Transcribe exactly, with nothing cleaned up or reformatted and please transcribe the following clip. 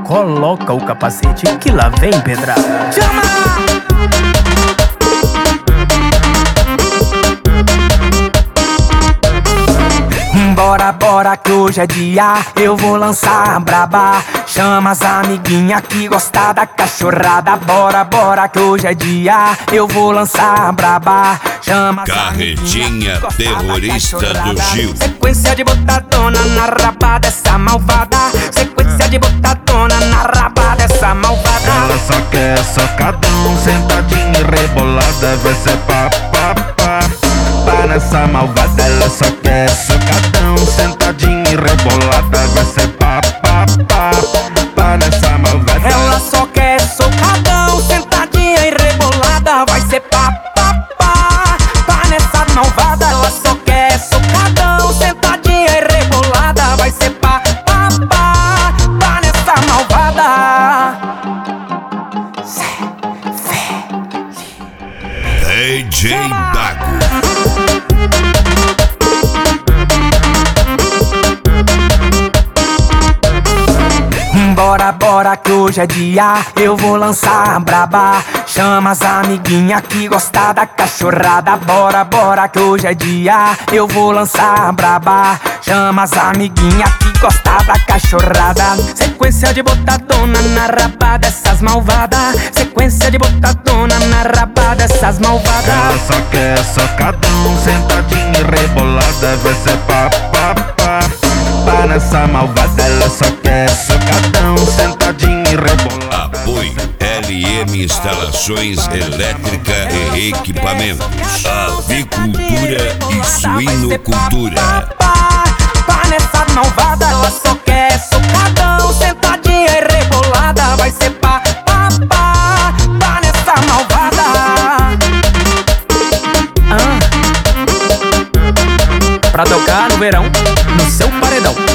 coloca o capacete que lá vem pedrada. Chama! Bora, bora que hoje é dia, eu vou lançar a braba. Chama as amiguinha que gosta da cachorrada. Bora, bora que hoje é dia, eu vou lançar a braba. Chama as Carretinha terrorista do Gil. Sequência de botadona na raba dessa malvada. Sequência de botadona na raba dessa malvada. Ela só quer socadão, sentadinha e rebolada. Vai ser pá, pá, pá. Pá nessa malvada, ela só quer socadão, sentadinha e rebolada. Vai ser pá, pá, pá. Pá nessa malvada. Ela só quer socadão, sentadinha e rebolada. Vai ser pá, pá, pá. Pá nessa malvada. Ela só quer socadão, sentadinha e rebolada. Vai ser pá, pá, pá. Pá nessa malvada. D J Dago. Bora, bora que hoje é dia, eu vou lançar a braba. Chama as amiguinha que gosta da cachorrada. Bora, bora que hoje é dia, eu vou lançar a braba. Chama as amiguinha que gosta da cachorrada. Sequência de botadona na raba dessas malvadas. Sequência de botadona na raba dessas malvadas. Ela só quer socadão, sentadinha e rebolada. Vai ser pá, pá, pá. Pá nessa malvada, ela só quer socadão, sentadinha e rebolada. Apoio L M Instalações Elétrica e Equipamentos. Avicultura e Suinocultura. Pá nessa malvada, ela só quer socadão, sentadinha e rebolada. Vai ser pá, pá, pá. Pá nessa malvada. Ah. Pra tocar no verão, no seu paredão.